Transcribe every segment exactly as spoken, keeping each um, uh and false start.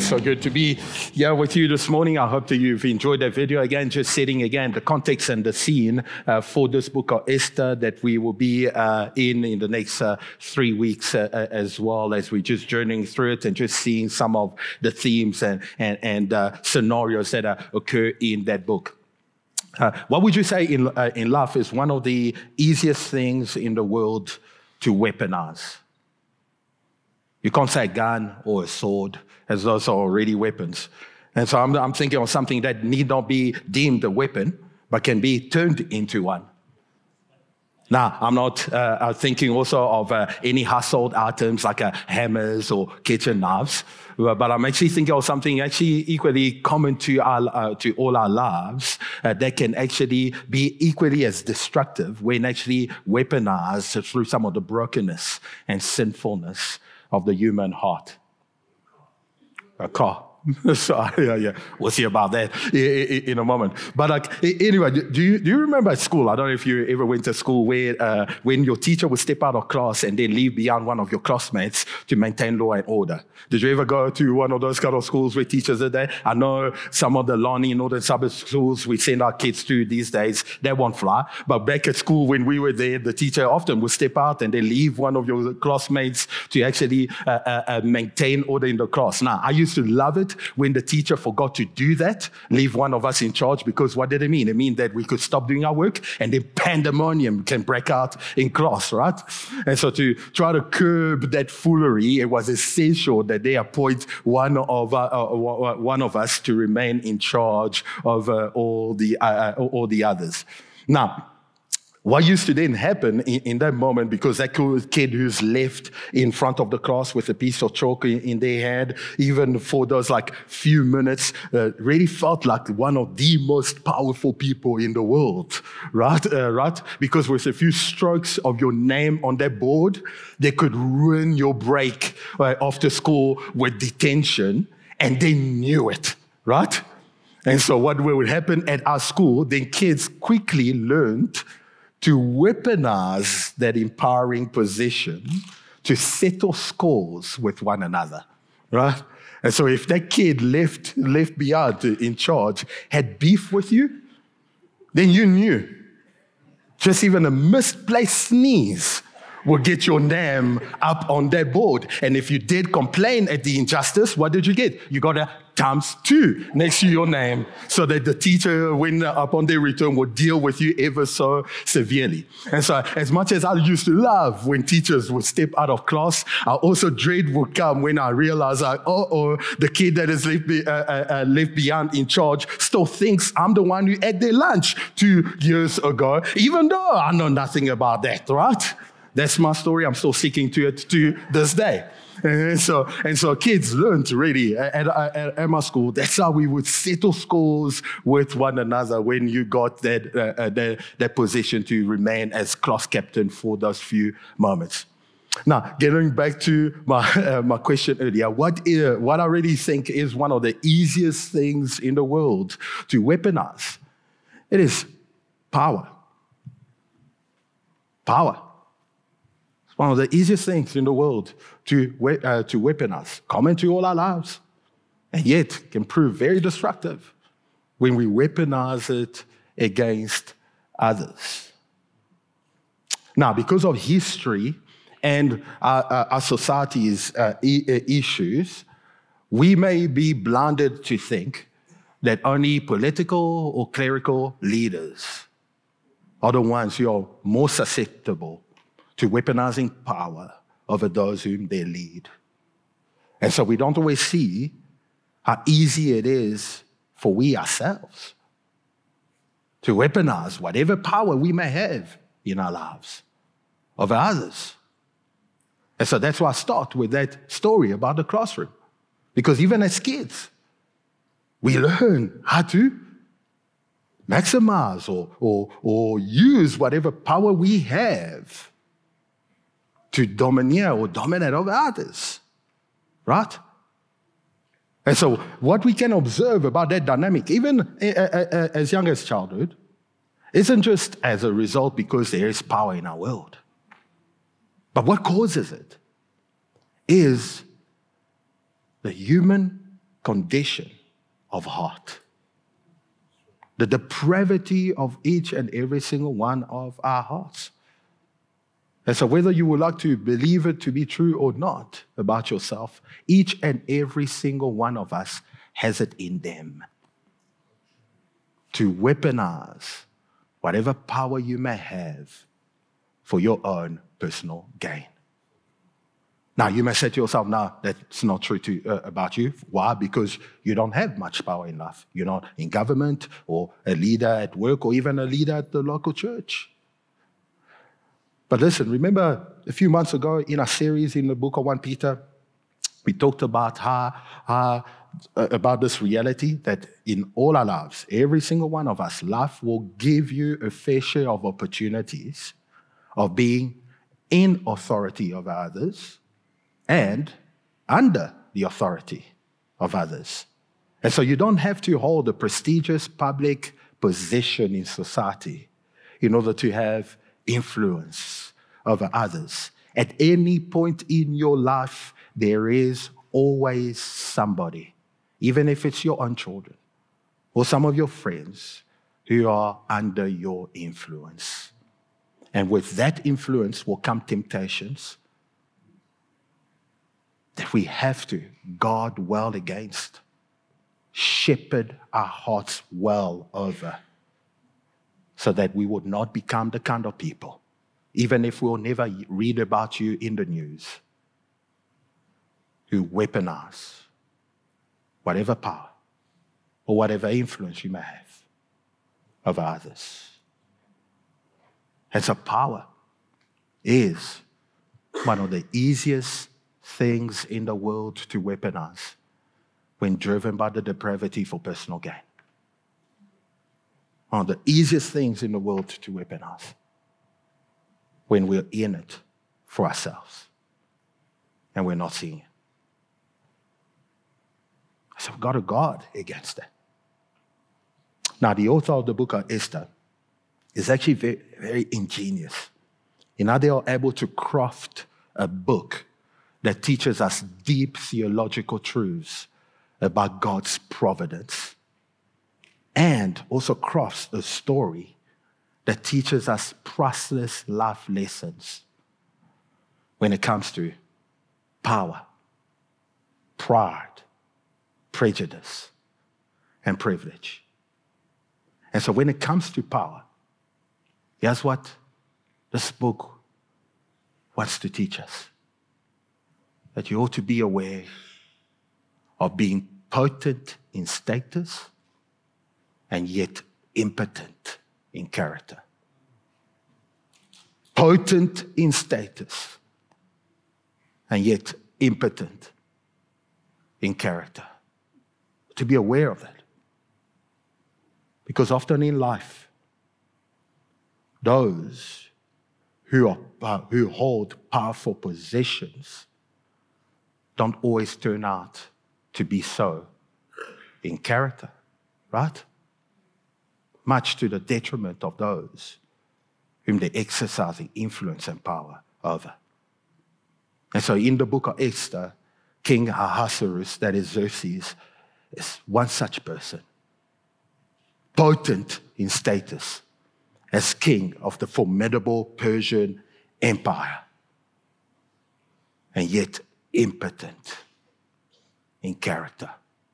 It's so good to be here with you this morning. I hope that you've enjoyed that video. Again, just setting again the context and the scene uh, for this book of Esther that we will be uh, in in the next uh, three weeks uh, as well, as we're just journeying through it and just seeing some of the themes and, and, and uh, scenarios that uh, occur in that book. Uh, what would you say in, uh, in life is one of the easiest things in the world to weaponize? You can't say a gun or a sword, as those are already weapons. And so I'm, I'm thinking of something that need not be deemed a weapon, but can be turned into one. Now, I'm not uh, thinking also of uh, any household items like uh, hammers or kitchen knives, but I'm actually thinking of something actually equally common to our, uh, to all our lives uh, that can actually be equally as destructive when actually weaponized through some of the brokenness and sinfulness of the human heart. A car. So, yeah, yeah, we'll see about that in a moment. But like, anyway, do you do you remember at school? I don't know if you ever went to school where uh, when your teacher would step out of class and then leave behind one of your classmates to maintain law and order. Did you ever go to one of those kind of schools where teachers are there? I know some of the Lonnie Northern Suburb schools we send our kids to these days, they won't fly. But back at school when we were there, the teacher often would step out and they leave one of your classmates to actually uh, uh, uh, maintain order in the class. Now, I used to love it when the teacher forgot to do that, leave one of us in charge, because what did it mean? It mean that we could stop doing our work and then pandemonium can break out in class, right? And so to try to curb that foolery, it was essential that they appoint one of uh, uh, one of us to remain in charge of uh, all the uh, all the others. Now, what used to then happen in, in that moment, because that kid who's left in front of the class with a piece of chalk in, in their hand, even for those like few minutes, uh, really felt like one of the most powerful people in the world, right? Uh, right? Because with a few strokes of your name on that board, they could ruin your break uh, after school with detention, and they knew it, right? And so what would happen at our school, then kids quickly learned to weaponize that empowering position to settle scores with one another, right? And so if that kid left, left behind in charge had beef with you, then you knew. Just even a misplaced sneeze will get your name up on that board. And if you did complain at the injustice, what did you get? You got a times two next to your name, so that the teacher, when upon their return, would deal with you ever so severely. And so as much as I used to love when teachers would step out of class, I also dread would come when I realized, like, oh, the kid that is left, be, uh, uh, uh, left behind in charge still thinks I'm the one who ate their lunch two years ago, even though I know nothing about that, right? That's my story. I'm still sticking to it to this day. And so, and so kids learned really at, at, at my school, that's how we would settle scores with one another when you got that, uh, that, that position to remain as class captain for those few moments. Now, getting back to my, uh, my question earlier, what, is, what I really think is one of the easiest things in the world to weaponize, it is power. Power. One of the easiest things in the world to, uh, to weaponize, common to all our lives, and yet can prove very destructive when we weaponize it against others. Now, because of history and our, our society's uh, e- issues, we may be blinded to think that only political or clerical leaders are the ones who are more susceptible to weaponizing power over those whom they lead. And so we don't always see how easy it is for we ourselves to weaponize whatever power we may have in our lives over others. And so that's why I start with that story about the classroom. Because even as kids, we learn how to maximize or, or, or use whatever power we have to domineer or dominate over others, right? And so what we can observe about that dynamic, even as young as childhood, isn't just as a result because there is power in our world. But what causes it is the human condition of heart. The depravity of each and every single one of our hearts. And so whether you would like to believe it to be true or not about yourself, each and every single one of us has it in them to weaponize whatever power you may have for your own personal gain. Now, you may say to yourself, no, that's not true to, uh, about you. Why? Because you don't have much power in life. You're not in government or a leader at work or even a leader at the local church. But listen, remember a few months ago in our series in the book of First Peter, we talked about how, how uh, about this reality that in all our lives, every single one of us, life will give you a fair share of opportunities of being in authority of others and under the authority of others. And so you don't have to hold a prestigious public position in society in order to have influence over others. At any point in your life, there is always somebody, even if it's your own children or some of your friends, who are under your influence. And with that influence will come temptations that we have to guard well against, shepherd our hearts well over, so that we would not become the kind of people, even if we'll never read about you in the news, who weaponize whatever power or whatever influence you may have over others. And so power is one of the easiest things in the world to weaponize when driven by the depravity for personal gain. One of the easiest things in the world to weaponize when we're in it for ourselves and we're not seeing it. So we've got to guard against that. Now, the author of the book of Esther is actually very, very ingenious in how they are able to craft a book that teaches us deep theological truths about God's providence, and also crafts a story that teaches us priceless life lessons when it comes to power, pride, prejudice, and privilege. And so when it comes to power, here's what this book wants to teach us. That you ought to be aware of being potent in status and yet impotent in character. Potent in status and yet impotent in character. To be aware of that. Because often in life, those who, are, uh, who hold powerful positions don't always turn out to be so in character, right? Much to the detriment of those whom they exercise influence and power over. And so in the book of Esther, King Ahasuerus, that is Xerxes, is one such person, potent in status as king of the formidable Persian Empire, and yet impotent in character,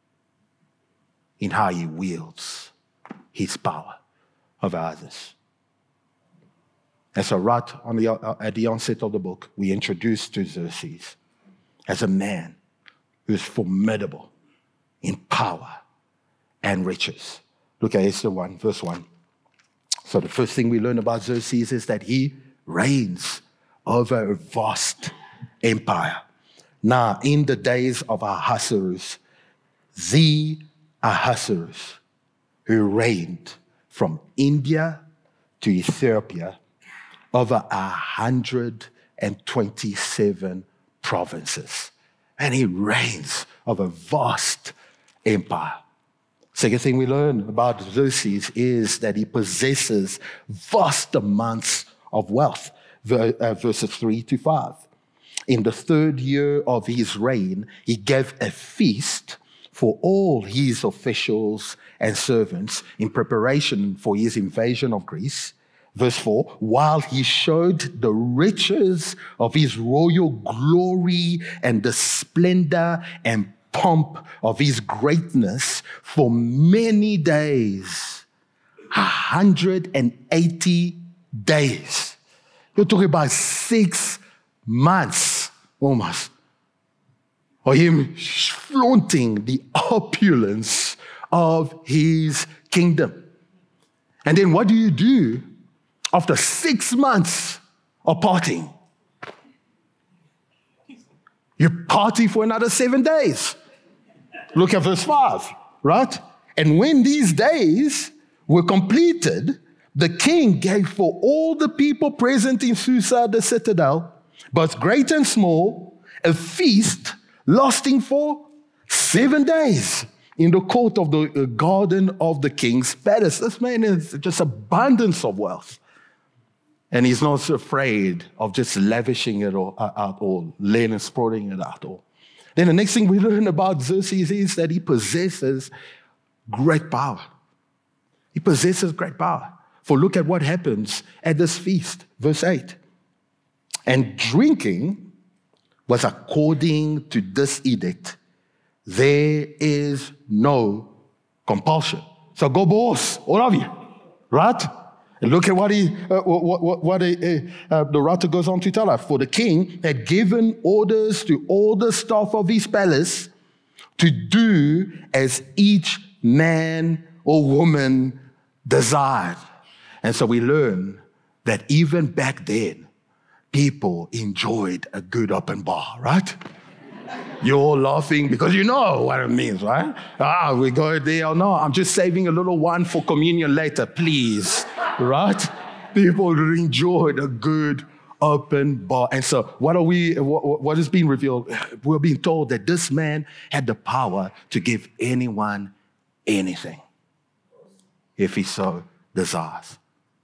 in how he wields his power over others. And so right on the, uh, at the onset of the book, we introduced to Xerxes as a man who is formidable in power and riches. Look at Esther one, verse one. So the first thing we learn about Xerxes is that he reigns over a vast empire. Now, in the days of Ahasuerus, the Ahasuerus, who reigned from India to Ethiopia over one hundred twenty-seven provinces. And he reigns over a vast empire. Second thing we learn about Xerxes is that he possesses vast amounts of wealth, verses three to five. In the third year of his reign, he gave a feast for all his officials and servants in preparation for his invasion of Greece. Verse four, while he showed the riches of his royal glory and the splendor and pomp of his greatness for many days, one hundred eighty days. You're talking about six months almost of him flaunting the opulence of his kingdom. And then what do you do after six months of partying? You party for another seven days. Look at verse five, right? And when these days were completed, the king gave for all the people present in Susa, the citadel, both great and small, a feast lasting for seven days in the court of the garden of the king's palace. This man is just abundance of wealth. And he's not afraid of just lavishing it all, uh, out all, laying and spreading it out all. Then the next thing we learn about Xerxes is that he possesses great power. He possesses great power. For look at what happens at this feast, verse eight. And drinking was according to this edict. There is no compulsion. So go boss, all of you, right? And look at what he, uh, what, what, what he, uh, the writer goes on to tell us. For the king had given orders to all the staff of his palace to do as each man or woman desired. And so we learn that even back then, people enjoyed a good open bar, right? You're all laughing because you know what it means, right? Ah, we go there or no, I'm just saving a little one for communion later, please, right? People enjoyed a good open bar. And so what are we, what, what is being revealed? We're being told that this man had the power to give anyone anything if he so desires.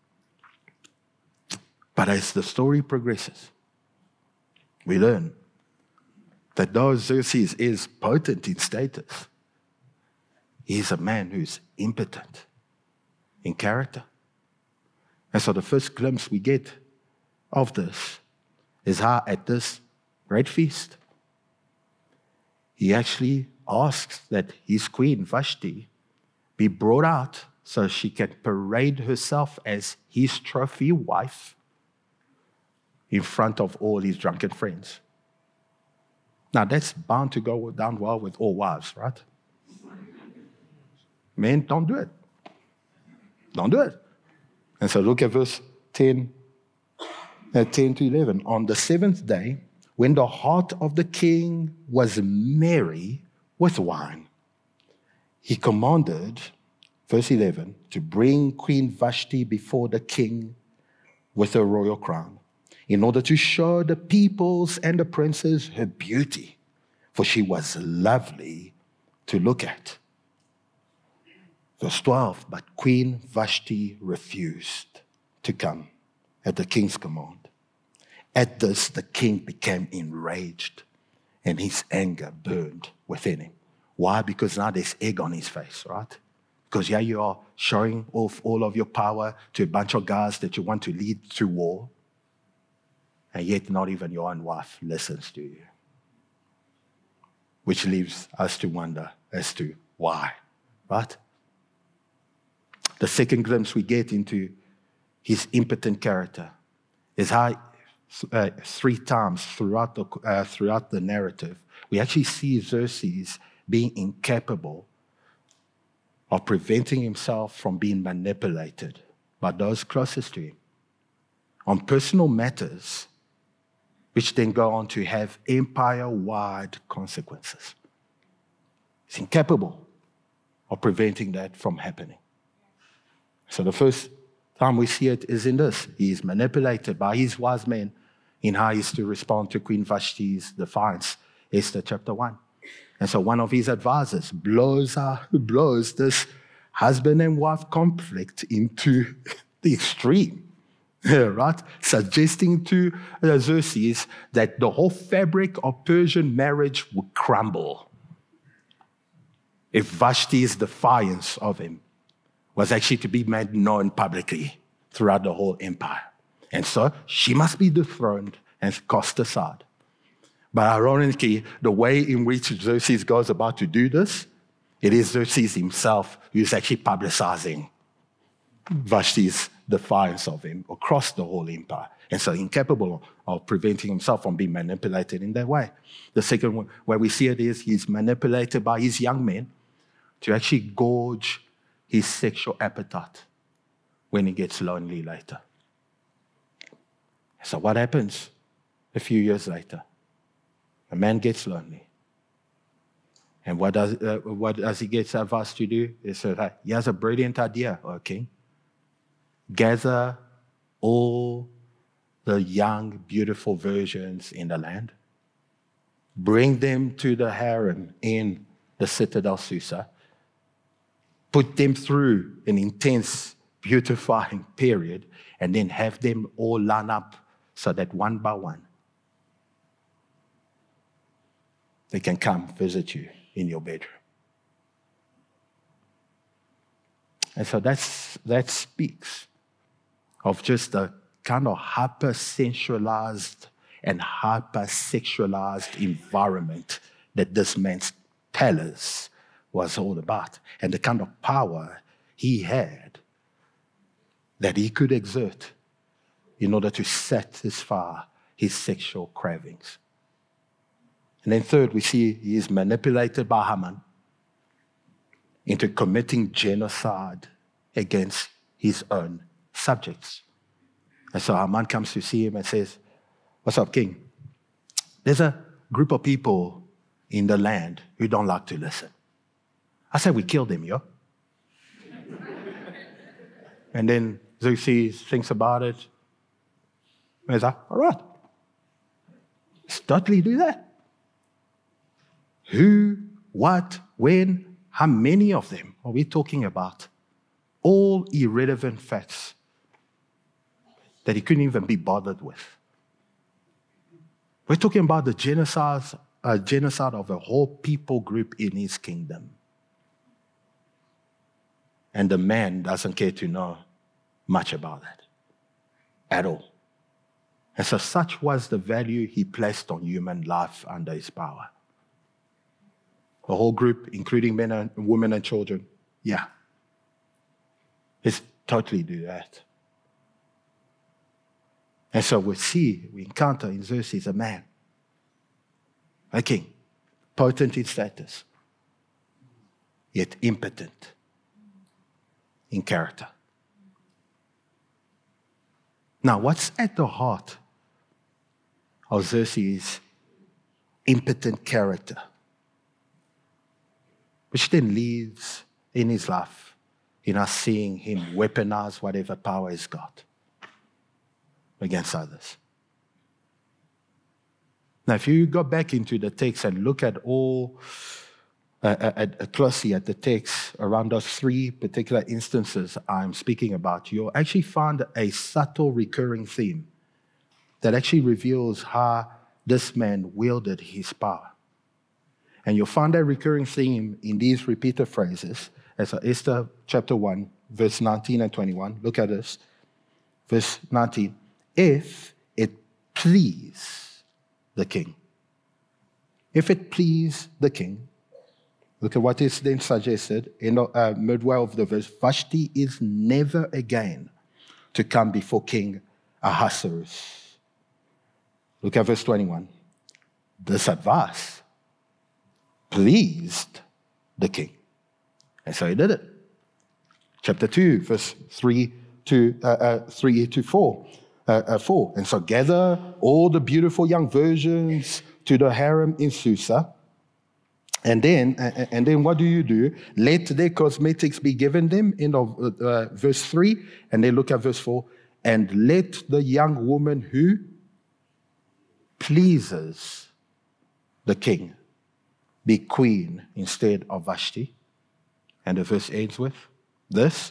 But as the story progresses, we learn that though Xerxes is potent in status, he is a man who's impotent in character. And so the first glimpse we get of this is how at this great feast, he actually asks that his queen Vashti be brought out so she can parade herself as his trophy wife in front of all his drunken friends. Now, that's bound to go down well with all wives, right? Men, don't do it. Don't do it. And so look at verse ten, uh, ten to eleven. On the seventh day, when the heart of the king was merry with wine, he commanded, verse eleven, to bring Queen Vashti before the king with her royal crown, in order to show the peoples and the princes her beauty, for she was lovely to look at. Verse twelve, but Queen Vashti refused to come at the king's command. At this, the king became enraged, and his anger burned within him. Why? Because now there's egg on his face, right? Because here you are showing off all of your power to a bunch of guys that you want to lead to war, and yet not even your own wife listens to you. Which leaves us to wonder as to why, right? The second glimpse we get into his impotent character is how uh, three times throughout the, uh, throughout the narrative, we actually see Xerxes being incapable of preventing himself from being manipulated by those closest to him on personal matters, which then go on to have empire-wide consequences. He's incapable of preventing that from happening. So the first time we see it is in this. He is manipulated by his wise men in how he is to respond to Queen Vashti's defiance, Esther chapter one. And so one of his advisors blows, uh, blows this husband and wife conflict into the extreme. Right? Suggesting to uh, Xerxes that the whole fabric of Persian marriage would crumble. if Vashti's defiance of him was actually to be made known publicly throughout the whole empire. And so she must be dethroned and cast aside. But ironically, the way in which Xerxes goes about to do this, it is Xerxes himself who is actually publicizing Vashti's defiance of him across the whole empire. And so incapable of preventing himself from being manipulated in that way. The second one, where we see it is he's manipulated by his young men to actually gorge his sexual appetite when he gets lonely later. So what happens a few years later? A man gets lonely. And what does, uh, what does he get advised to do? He said, hey, he has a brilliant idea, O king. Gather all the young, beautiful virgins in the land. Bring them to the harem in the citadel Susa. Put them through an intense beautifying period, and then have them all line up so that one by one, they can come visit you in your bedroom. And so that's, that speaks of just the kind of hyper-sensualized and hyper-sexualized environment that this man's palace was all about, and the kind of power he had that he could exert in order to satisfy his sexual cravings. And then third, we see he is manipulated by Haman into committing genocide against his own subjects. And so Haman comes to see him and says, what's up, king? There's a group of people in the land who don't like to listen. I said, we kill them, yo. And then Xerxes thinks about it. And he's like, all right, let's totally do that. Who, what, when, how many of them are we talking about? All irrelevant facts that he couldn't even be bothered with. We're talking about the genocide, uh, genocide of a whole people group in his kingdom. And the man doesn't care to know much about that at all. And so such was the value he placed on human life under his power. The whole group, including men and women and children, yeah. Let's totally do that. And so we see, we encounter in Xerxes a man, a king, potent in status, yet impotent in character. Now, what's at the heart of Xerxes' impotent character, which then leads in his life in us seeing him weaponize whatever power he's got against others? Now, if you go back into the text and look at all, uh, at, at closely at the text around those three particular instances I'm speaking about, you'll actually find a subtle recurring theme that actually reveals how this man wielded his power. And you'll find that recurring theme in these repeated phrases. As Esther chapter one, verse nineteen and twenty-one. Look at this. Verse nineteen. If it please the king. If it please the king. Look at what is then suggested in the uh, midway of the verse. Vashti is never again to come before King Ahasuerus. Look at verse twenty-one. This advice pleased the king. And so he did it. Chapter two, verse three to uh, uh, three to four. Uh, uh, four. And so gather all the beautiful young virgins to the harem in Susa. And then, uh, and then what do you do? Let their cosmetics be given them, in of, uh, verse three. And then look at verse four. And let the young woman who pleases the king be queen instead of Vashti. And the verse ends with, this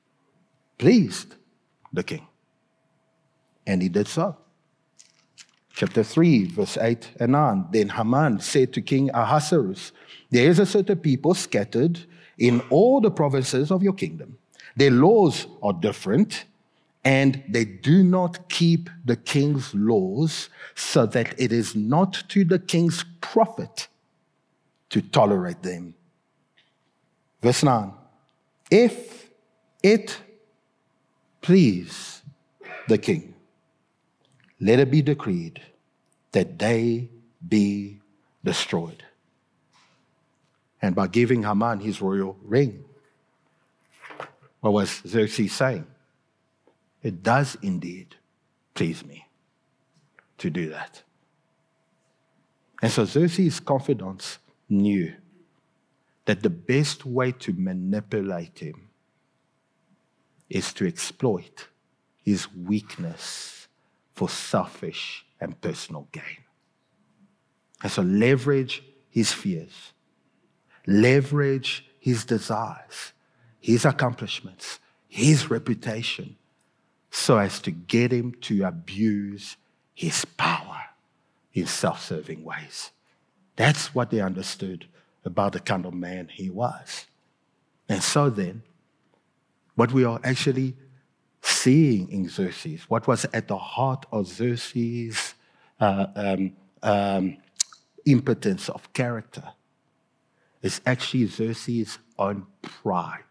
pleased the king. And he did so. Chapter three, verse eight and nine. Then Haman said to King Ahasuerus, there is a certain people scattered in all the provinces of your kingdom. Their laws are different, and they do not keep the king's laws, so that it is not to the king's profit to tolerate them. Verse nine. If it please the king, let it be decreed that they be destroyed. And by giving Haman his royal ring, what was Xerxes saying? It does indeed please me to do that. And so Xerxes' confidants knew that the best way to manipulate him is to exploit his weakness for selfish and personal gain. And so leverage his fears, leverage his desires, his accomplishments, his reputation, so as to get him to abuse his power in self-serving ways. That's what they understood about the kind of man he was. And so then, what we are actually seeing in Xerxes, what was at the heart of Xerxes' uh, um, um, impotence of character, is actually Xerxes' own pride.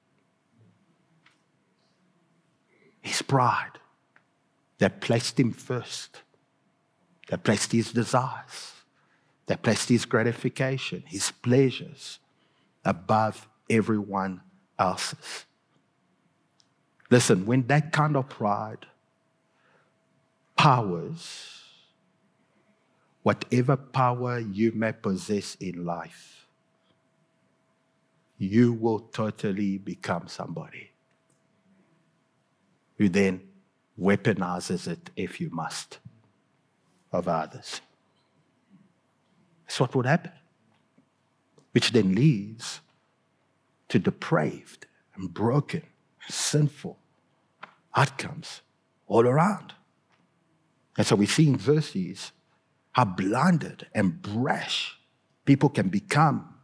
His pride that placed him first, that placed his desires, that placed his gratification, his pleasures above everyone else's. Listen, when that kind of pride powers whatever power you may possess in life, you will totally become somebody who then weaponizes it, if you must, of others. That's what would happen, which then leads to depraved and broken, sinful outcomes all around. And so we see in Xerxes how blinded and brash people can become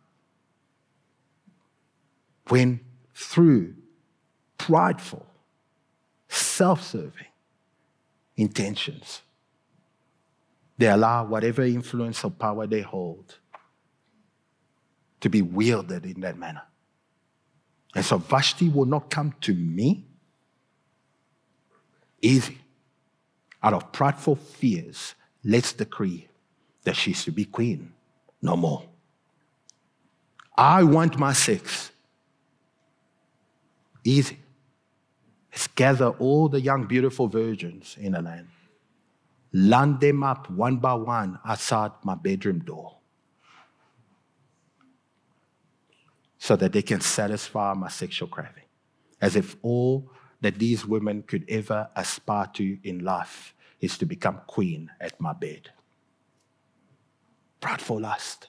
when through prideful, self-serving intentions, they allow whatever influence or power they hold to be wielded in that manner. And so Vashti will not come to me easy. Out of prideful fears, let's decree that she's to be queen no more. I want my sex. Easy. Let's gather all the young, beautiful virgins in the land. Land them up one by one outside my bedroom door so that they can satisfy my sexual craving. As if all that these women could ever aspire to in life is to become queen at my bed. Prideful lust.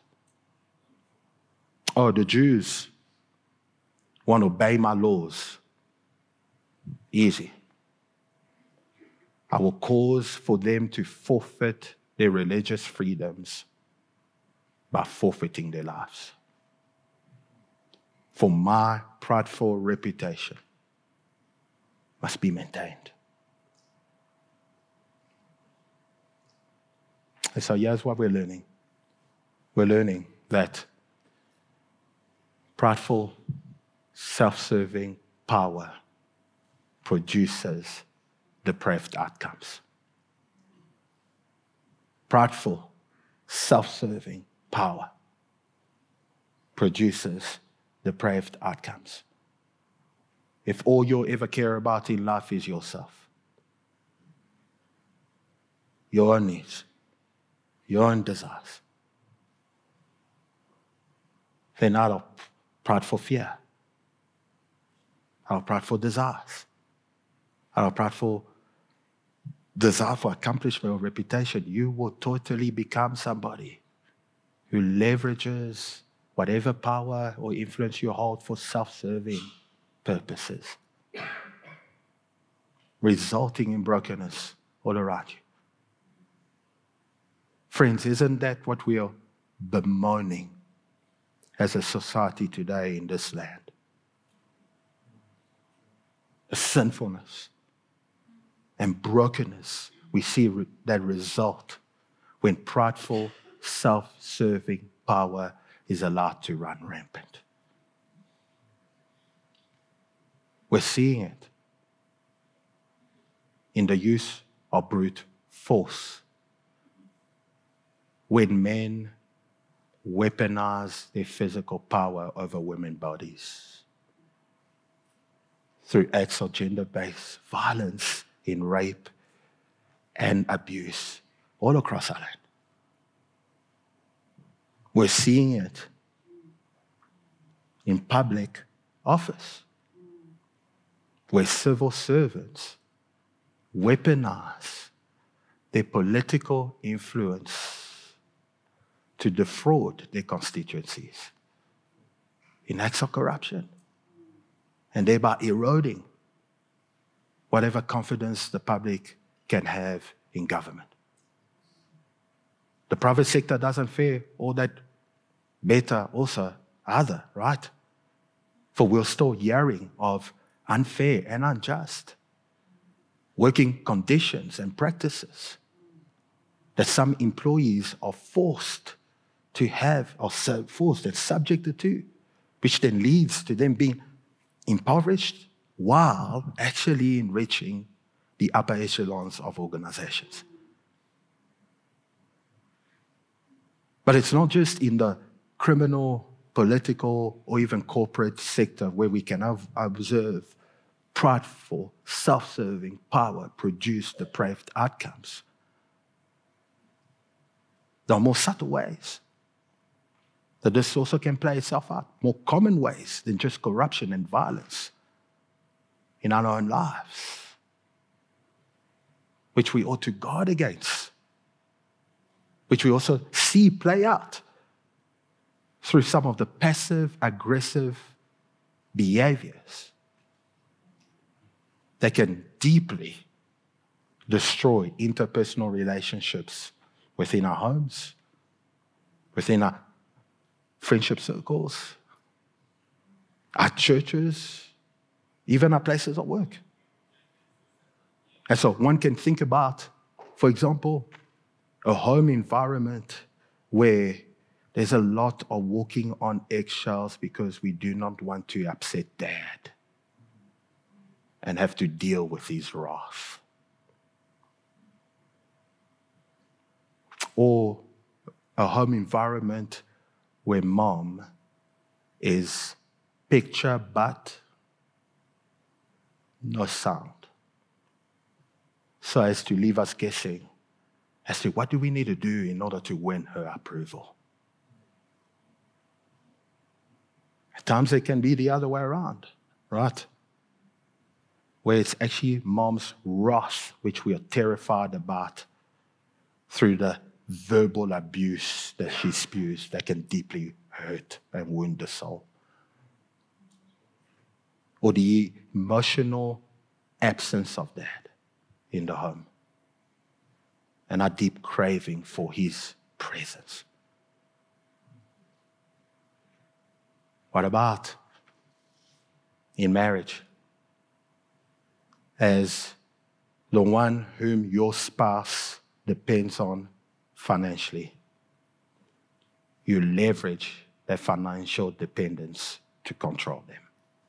Oh, the Jews want to obey my laws. Easy. I will cause for them to forfeit their religious freedoms by forfeiting their lives. For my prideful reputation must be maintained. And so here's what we're learning. We're learning that prideful, self-serving power produces depraved outcomes. Prideful, self-serving power produces depraved outcomes. If all you'll ever care about in life is yourself, your own needs, your own desires, then out of prideful fear, out of prideful desires, out of prideful desire for accomplishment or reputation, you will totally become somebody who leverages whatever power or influence you hold for self-serving purposes, resulting in brokenness all around you. Friends, isn't that what we are bemoaning as a society today in this land? The sinfulness and brokenness we see re- that result when prideful, self-serving power is allowed to run rampant. We're seeing it in the use of brute force when men weaponize their physical power over women's bodies through acts of gender-based violence in rape and abuse all across our land. We're seeing it in public office, where civil servants weaponize their political influence to defraud their constituencies in acts of corruption, and thereby eroding whatever confidence the public can have in government. The private sector doesn't fare all that better also either, right? For we're still hearing of unfair and unjust working conditions and practices that some employees are forced to have, or forced and subjected to, which then leads to them being impoverished while actually enriching the upper echelons of organizations. But it's not just in the criminal, political, or even corporate sector where we can have, observe prideful, self-serving power produce depraved outcomes. There are more subtle ways that this also can play itself out, more common ways than just corruption and violence in our own lives, which we ought to guard against, which we also see play out through some of the passive, aggressive behaviors that can deeply destroy interpersonal relationships within our homes, within our friendship circles, our churches, even our places of work. And so one can think about, for example, a home environment where there's a lot of walking on eggshells because we do not want to upset dad and have to deal with his wrath. Or a home environment where mom is picture but no sound, so as to leave us guessing as to what do we need to do in order to win her approval. At times it can be the other way around, right? Where it's actually mom's wrath which we are terrified about through the verbal abuse that she spews that can deeply hurt and wound the soul. Or the emotional absence of dad in the home and our deep craving for his presence. What about in marriage? As the one whom your spouse depends on financially, you leverage that financial dependence to control them.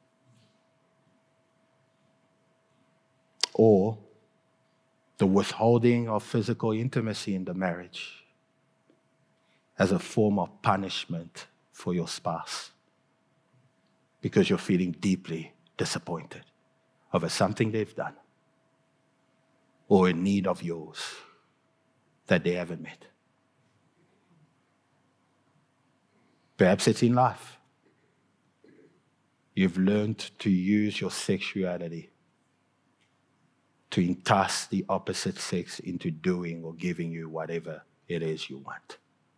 Or the withholding of physical intimacy in the marriage as a form of punishment for your spouse because you're feeling deeply disappointed over something they've done or a need of yours that they haven't met. Perhaps it's in life. You've learned to use your sexuality to entice the opposite sex into doing or giving you whatever it is you want.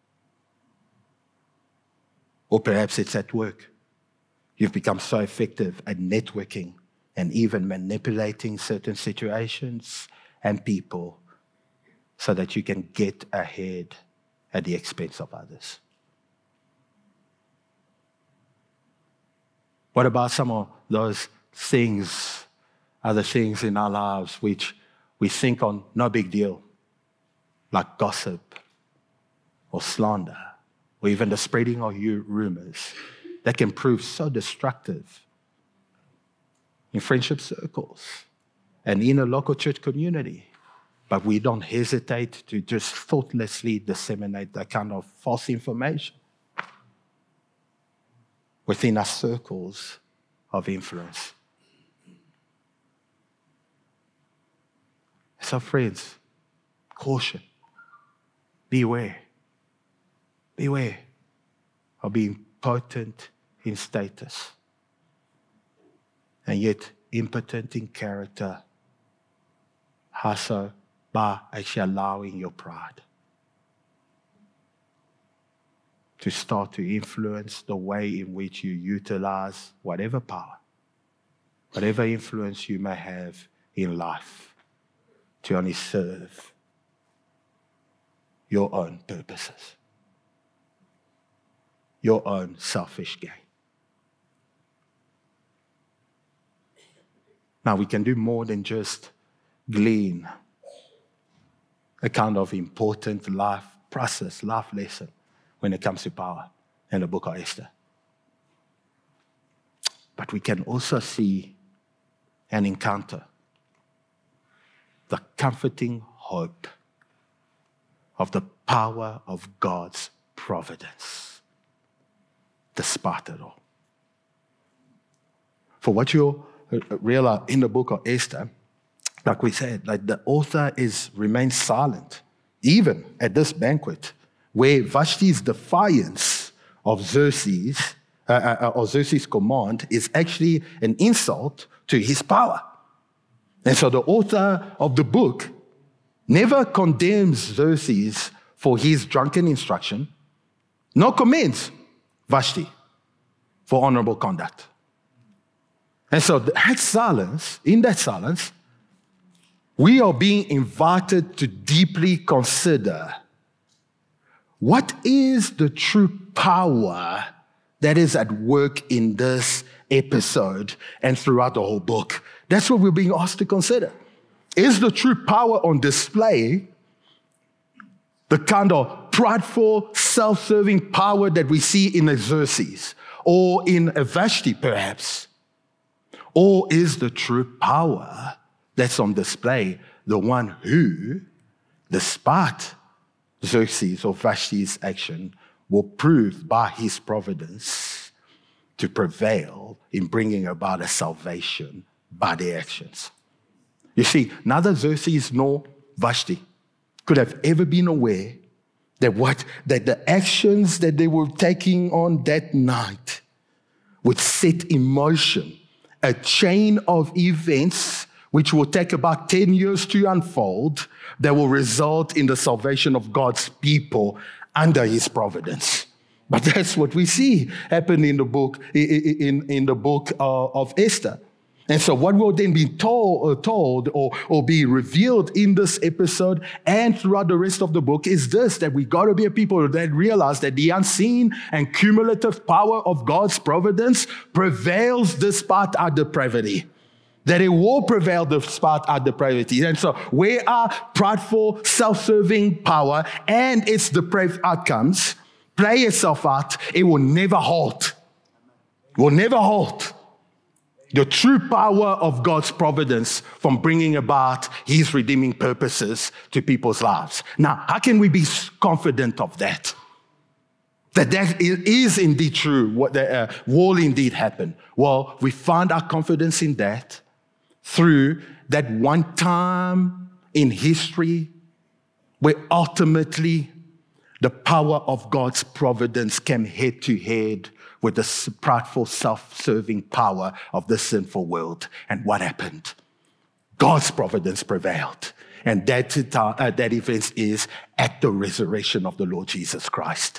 Or perhaps it's at work. You've become so effective at networking and even manipulating certain situations and people so that you can get ahead at the expense of others? What about some of those things, other things in our lives which we think are no big deal, like gossip or slander, or even the spreading of rumors that can prove so destructive in friendship circles and in a local church community? But we don't hesitate to just thoughtlessly disseminate that kind of false information within our circles of influence. So friends, caution, beware, beware of being potent in status and yet impotent in character. How so? By actually allowing your pride to start to influence the way in which you utilize whatever power, whatever influence you may have in life, to only serve your own purposes, your own selfish gain. Now, we can do more than just glean a kind of important life process, life lesson when it comes to power in the book of Esther. But we can also see and encounter the comforting hope of the power of God's providence, despite it all. For what you realize in the book of Esther, like we said, like the author is remains silent, even at this banquet, where Vashti's defiance of Xerxes, uh, uh, or Xerxes' command, is actually an insult to his power. And so the author of the book never condemns Xerxes for his drunken instruction, nor commends Vashti for honorable conduct. And so that silence, in that silence, we are being invited to deeply consider what is the true power that is at work in this episode and throughout the whole book. That's what we're being asked to consider. Is the true power on display the kind of prideful, self-serving power that we see in Xerxes or in Vashti perhaps? Or is the true power that's on display the one who, despite Xerxes or Vashti's action, will prove by his providence to prevail in bringing about a salvation by their actions? You see, neither Xerxes nor Vashti could have ever been aware that what that the actions that they were taking on that night would set in motion a chain of events which will take about ten years to unfold, that will result in the salvation of God's people under his providence. But that's what we see happen in the book, in, in the book of Esther. And so what will then be told, told or, or be revealed in this episode and throughout the rest of the book is this, that we got to be a people that realize that the unseen and cumulative power of God's providence prevails despite our depravity. That it will prevail despite our depravity. And so where our prideful, self-serving power and its depraved outcomes play itself out, it will never halt. It will never halt. The true power of God's providence from bringing about his redeeming purposes to people's lives. Now, how can we be confident of that? That that is indeed true, what the, uh, will indeed happen. Well, we find our confidence in that through that one time in history where ultimately the power of God's providence came head to head with the prideful, self-serving power of the sinful world. And what happened? God's providence prevailed. And that, uh, that event is at the resurrection of the Lord Jesus Christ,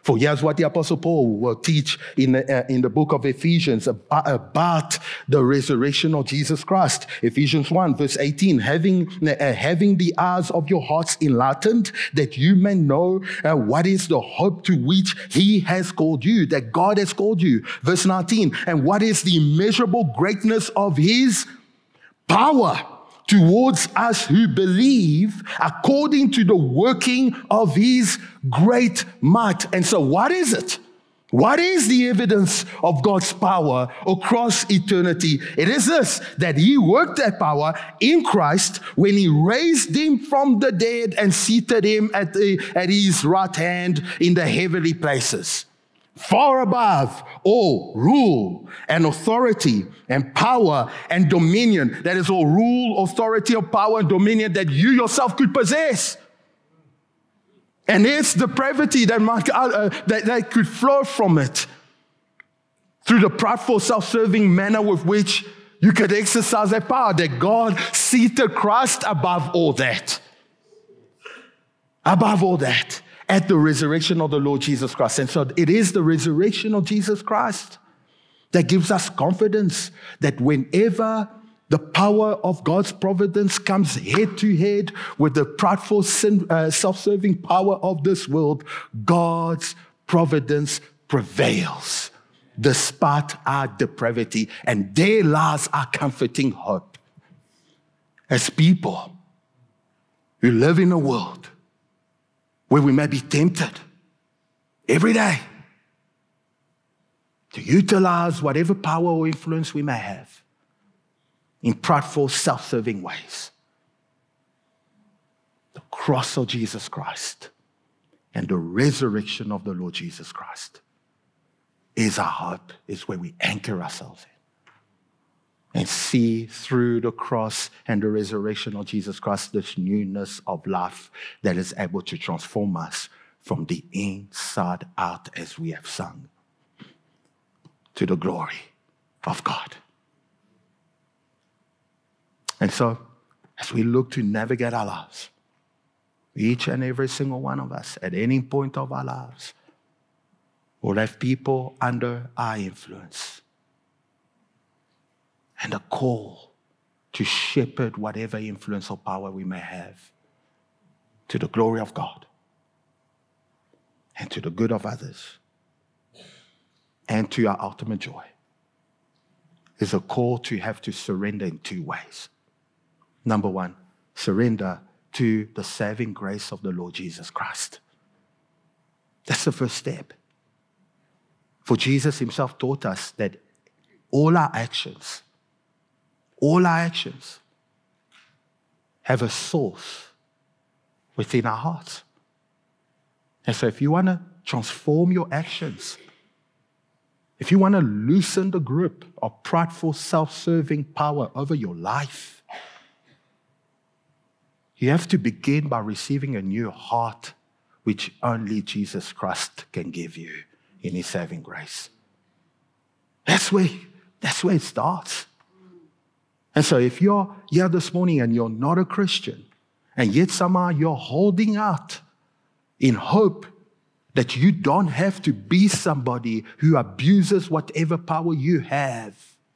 For here's what the Apostle Paul will teach in the, uh, in the book of Ephesians about, about the resurrection of Jesus Christ. Ephesians one, verse eighteen, having, uh, having the eyes of your hearts enlightened, that you may know uh, what is the hope to which he has called you, that God has called you. Verse nineteen, and what is the immeasurable greatness of his power towards us who believe, according to the working of his great might. And so what is it? What is the evidence of God's power across eternity? It is this, that he worked that power in Christ when he raised him from the dead and seated him at, the, at his right hand in the heavenly places, far above all rule and authority and power and dominion. That is all rule, authority, or power and dominion that you yourself could possess. And it's depravity that, might, uh, that, that could flow from it through the prideful, self-serving manner with which you could exercise that power, that God seated Christ above all that. Above all that. At the resurrection of the Lord Jesus Christ. And so it is the resurrection of Jesus Christ that gives us confidence that whenever the power of God's providence comes head to head with the prideful, sin, uh, self-serving power of this world, God's providence prevails despite our depravity. And there lies our comforting hope as people who live in a world where we may be tempted every day to utilize whatever power or influence we may have in prideful, self-serving ways. The cross of Jesus Christ and the resurrection of the Lord Jesus Christ is our hope, is where we anchor ourselves in and see through the cross and the resurrection of Jesus Christ this newness of life that is able to transform us from the inside out, as we have sung, to the glory of God. And so, as we look to navigate our lives, each and every single one of us, at any point of our lives, will have people under our influence. And a call to shepherd whatever influence or power we may have to the glory of God and to the good of others and to our ultimate joy. Is a call to have to surrender in two ways. Number one, surrender to the saving grace of the Lord Jesus Christ. That's the first step. For Jesus himself taught us that all our actions All our actions have a source within our hearts. And so if you want to transform your actions, if you want to loosen the grip of prideful, self-serving power over your life, you have to begin by receiving a new heart, which only Jesus Christ can give you in his saving grace. That's where, that's where it starts. And so if you're here this morning and you're not a Christian, and yet somehow you're holding out in hope that you don't have to be somebody who abuses whatever power you have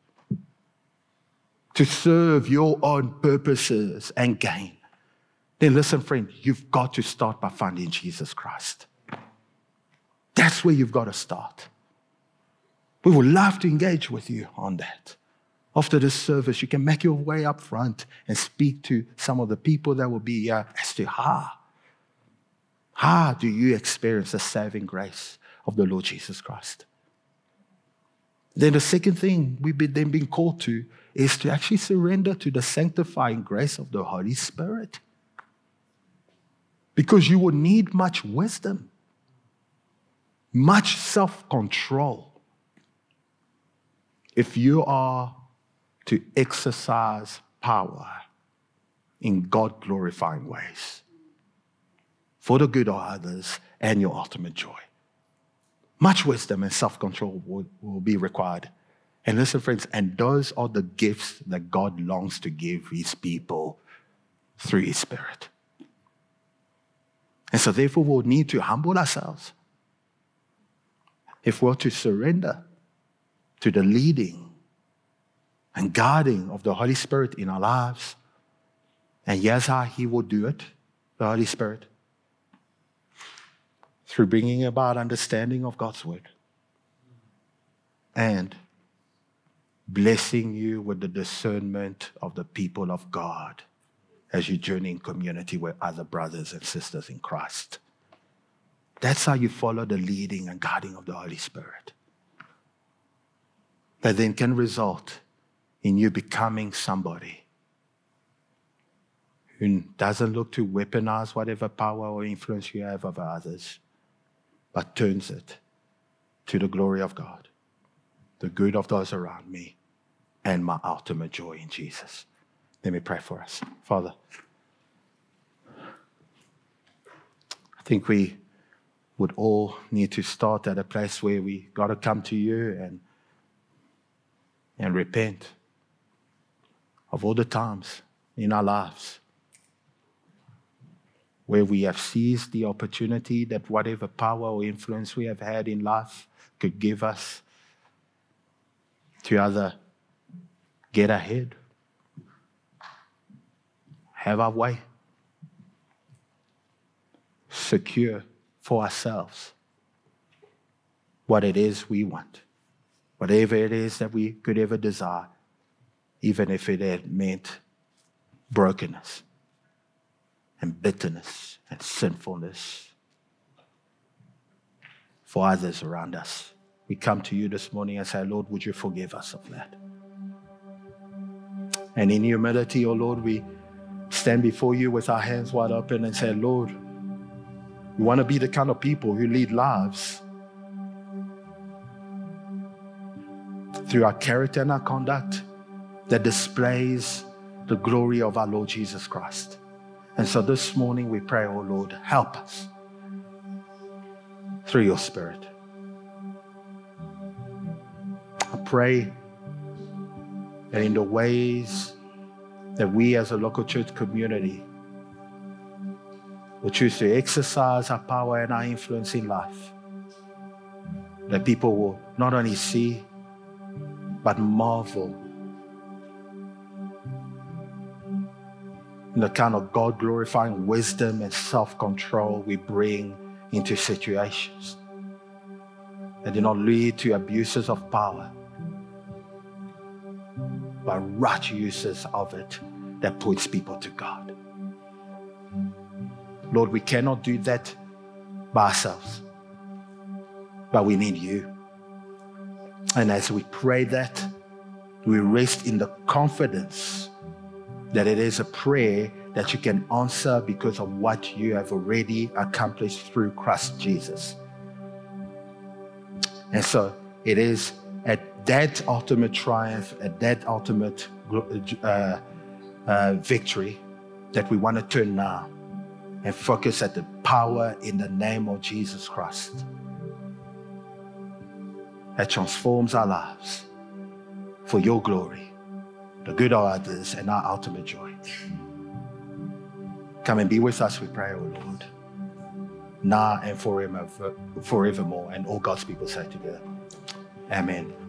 to serve your own purposes and gain, then listen, friend, you've got to start by finding Jesus Christ. That's where you've got to start. We would love to engage with you on that. After this service, you can make your way up front and speak to some of the people that will be here as to how, how do you experience the saving grace of the Lord Jesus Christ? Then the second thing we've been then being called to is to actually surrender to the sanctifying grace of the Holy Spirit. Because you will need much wisdom, much self-control if you are to exercise power in God-glorifying ways for the good of others and your ultimate joy. Much wisdom and self-control will, will be required. And listen, friends, and those are the gifts that God longs to give his people through his Spirit. And so therefore we'll need to humble ourselves if we're to surrender to the leading and guiding of the Holy Spirit in our lives, and yes, how He will do it, the Holy Spirit, through bringing about understanding of God's word and blessing you with the discernment of the people of God as you journey in community with other brothers and sisters in Christ. That's how you follow the leading and guiding of the Holy Spirit. That then can result in you becoming somebody who doesn't look to weaponize whatever power or influence you have over others, but turns it to the glory of God, the good of those around me, and my ultimate joy in Jesus. Let me pray for us. Father, I think we would all need to start at a place where we got to come to you and, and repent of all the times in our lives where we have seized the opportunity that whatever power or influence we have had in life could give us to either get ahead, have our way, secure for ourselves what it is we want, whatever it is that we could ever desire, even if it had meant brokenness and bitterness and sinfulness for others around us. We come to you this morning and say, Lord, would you forgive us of that? And in humility, oh Lord, we stand before you with our hands wide open and say, Lord, we want to be the kind of people who lead lives through our character and our conduct that displays the glory of our Lord Jesus Christ. And so this morning we pray, oh Lord, help us through your Spirit. I pray that in the ways that we as a local church community will choose to exercise our power and our influence in life, that people will not only see, but marvel in the kind of God-glorifying wisdom and self-control we bring into situations that do not lead to abuses of power, but right uses of it that puts people to God. Lord, we cannot do that by ourselves, but we need you. And as we pray that, we rest in the confidence that it is a prayer that you can answer because of what you have already accomplished through Christ Jesus. And so it is at that ultimate triumph, at that ultimate uh, uh, victory that we want to turn now and focus at the power in the name of Jesus Christ that transforms our lives for your glory, the good of others, and our ultimate joy. Come and be with us, we pray, O Lord, now and forever, forevermore. And all God's people say together, amen.